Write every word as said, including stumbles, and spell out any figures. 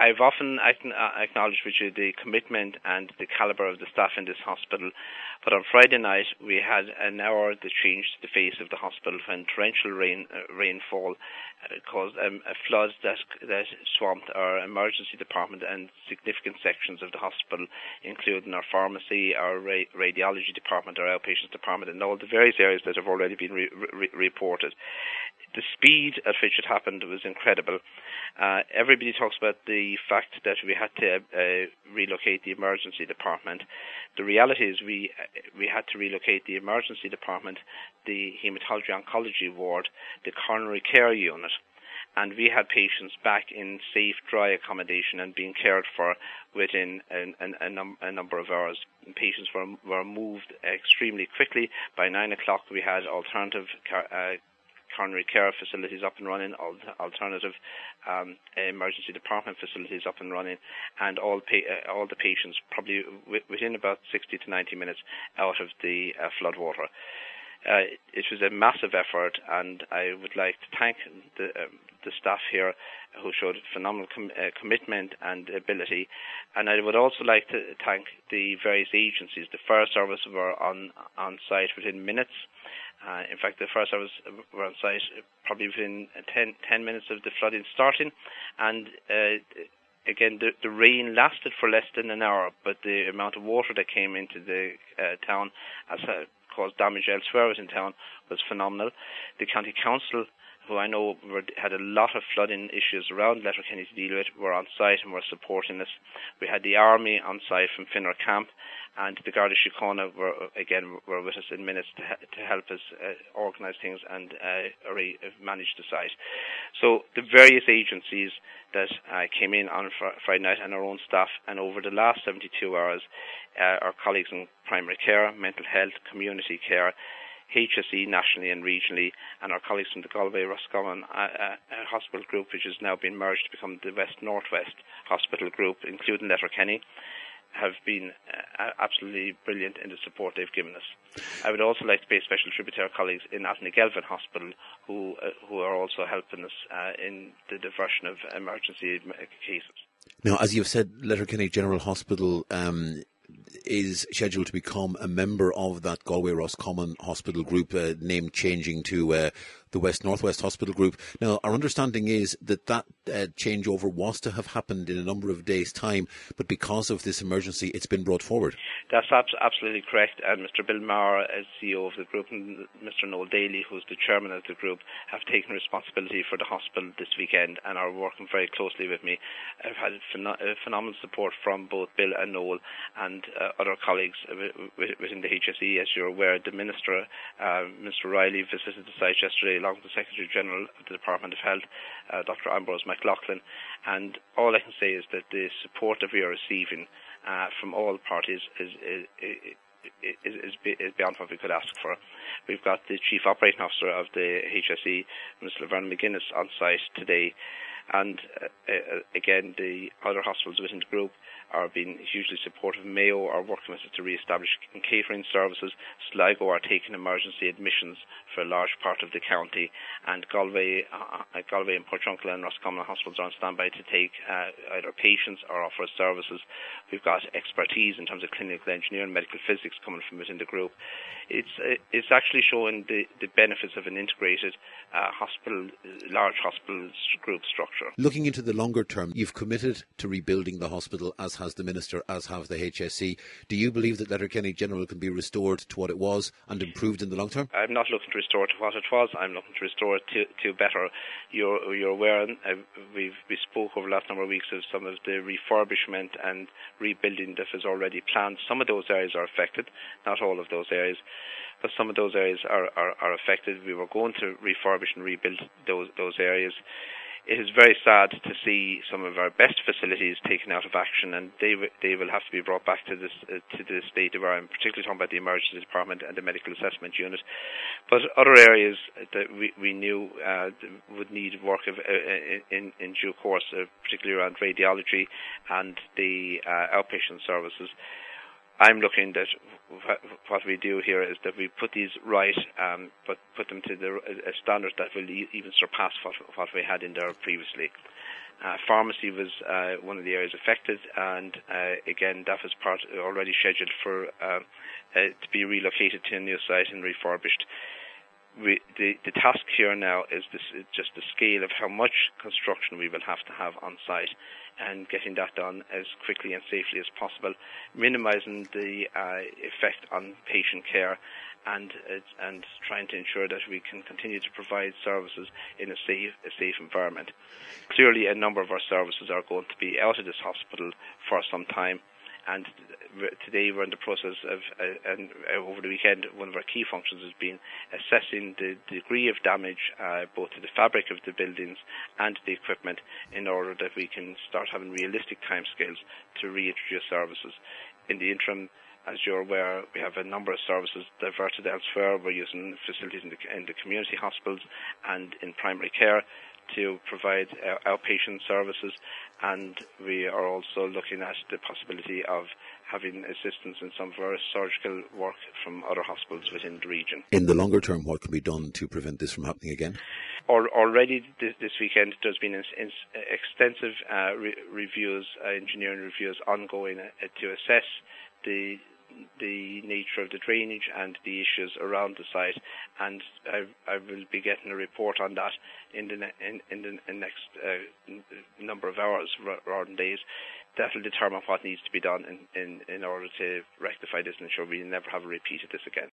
I've often acknowledged with you the commitment and the calibre of the staff in this hospital, but on Friday night we had an hour that changed the face of the hospital when torrential rain uh, rainfall uh, caused um, a flood that that swamped our emergency department and significant sections of the hospital, including our pharmacy, our ra- radiology department, our outpatients department, and all the various areas that have already been re- re- reported. The speed at which it happened was incredible. Uh, everybody talks about the fact that we had to uh, relocate the emergency department. The reality is we we had to relocate the emergency department, the hematology oncology ward, the coronary care unit, and we had patients back in safe, dry accommodation and being cared for within an, an, a, num- a number of hours. Patients were were moved extremely quickly. By nine o'clock, we had alternative car- uh, coronary care facilities up and running, alternative um, emergency department facilities up and running, and all pa- uh, all the patients probably w- within about sixty to ninety minutes out of the uh, flood water. Uh, it was a massive effort, and I would like to thank the, um, the staff here who showed phenomenal com- uh, commitment and ability. And I would also like to thank the various agencies. The fire service were on, on site within minutes. Uh, in fact, the fire service were on site probably within ten, ten minutes of the flooding starting. And uh, again, the, the rain lasted for less than an hour, but the amount of water that came into the uh, town as a caused damage elsewhere in town was phenomenal. The county council, who I know were, had a lot of flooding issues around Letterkenny to deal with, were on site and were supporting us. We had the army on site from Finner Camp, and the Garda Síochána were again were with us in minutes to, to help us uh, organise things and uh, re- manage the site. So the various agencies that uh, came in on fr- Friday night and our own staff, and over the last seventy-two hours, uh, our colleagues in primary care, mental health, community care, H S E nationally and regionally, and our colleagues from the Galway Roscommon uh, uh, Hospital Group, which has now been merged to become the West Northwest Hospital Group, including Letterkenny, have been uh, absolutely brilliant in the support they've given us. I would also like to pay special tribute to our colleagues in Athnagelvin Hospital, who uh, who are also helping us uh, in the diversion of emergency cases. Now, as you've said, Letterkenny General Hospital um, is scheduled to become a member of that Galway Roscommon Hospital Group, uh, name changing to uh, the West Northwest Hospital Group. Now, our understanding is that that uh, changeover was to have happened in a number of days' time, but because of this emergency, it's been brought forward. That's ab- absolutely correct. And Mister Bill Maher, as C E O of the group, and Mister Noel Daly, who's the chairman of the group, have taken responsibility for the hospital this weekend and are working very closely with me. I've had phen- uh, phenomenal support from both Bill and Noel and uh, other colleagues within the H S E. As you're aware, the Minister, uh, Mister Riley, visited the site yesterday along with the Secretary General of the Department of Health, uh, Doctor Ambrose McLaughlin, and all I can say is that the support that we are receiving uh, from all parties is, is, is, is, is beyond what we could ask for. We've got the Chief Operating Officer of the H S E, Mister Laverne McGuinness, on site today, and uh, uh, again, the other hospitals within the group are being hugely supportive. Mayo are working with us to re-establish catering services. Sligo are taking emergency admissions for a large part of the county, and Galway, uh, Galway and Portrunkle and Roscommon hospitals are on standby to take uh, either patients or offer services. We've got expertise in terms of clinical engineering, medical physics coming from within the group. It's uh, it's actually showing the, the benefits of an integrated uh, hospital, large hospital group structure. Looking into the longer term, you've committed to rebuilding the hospital, as has the Minister, as have the H S E. Do you believe that Letterkenny General can be restored to what it was and improved in the long term? I'm not looking to restore it to what it was. I'm looking to restore it to, to better. You're, you're aware, uh, we've, we spoke over the last number of weeks of some of the refurbishment and rebuilding that is already planned. Some of those areas are affected, not all of those areas, but some of those areas are, are, are affected. We were going to refurbish and rebuild those, those areas. It is very sad to see some of our best facilities taken out of action, and they w- they will have to be brought back to this uh, to the state of I'm particularly talking about the emergency department and the medical assessment unit. But other areas that we we knew uh, would need work of, uh, in in due course, uh, particularly around radiology and the uh, outpatient services. I'm looking that what we do here is that we put these right, um, but put them to the a standard that will e- even surpass what, what we had in there previously. Uh, pharmacy was uh, one of the areas affected, and uh, again, that was part already scheduled for uh, uh, to be relocated to a new site and refurbished. We, the, the task here now is this, just the scale of how much construction we will have to have on site, and getting that done as quickly and safely as possible, minimising the uh, effect on patient care, and uh, and trying to ensure that we can continue to provide services in a safe a safe environment. Clearly, a number of our services are going to be out of this hospital for some time, and today we're in the process of, uh, and uh, over the weekend, one of our key functions has been assessing the degree of damage uh, both to the fabric of the buildings and the equipment, in order that we can start having realistic timescales to reintroduce services. In the interim, as you're aware, we have a number of services diverted elsewhere. We're using facilities in the, in the community hospitals and in primary care to provide uh, outpatient services, and we are also looking at the possibility of having assistance in some of our surgical work from other hospitals within the region. In the longer term, what can be done to prevent this from happening again? Or, already this, this weekend there's been in, in, extensive uh, re- reviews, uh, engineering reviews ongoing uh, to assess the the nature of the drainage and the issues around the site, and I, I will be getting a report on that in the ne- in, in the in next uh, number of hours rather than days. That will determine what needs to be done in, in, in order to rectify this and ensure we never have a repeat of this again.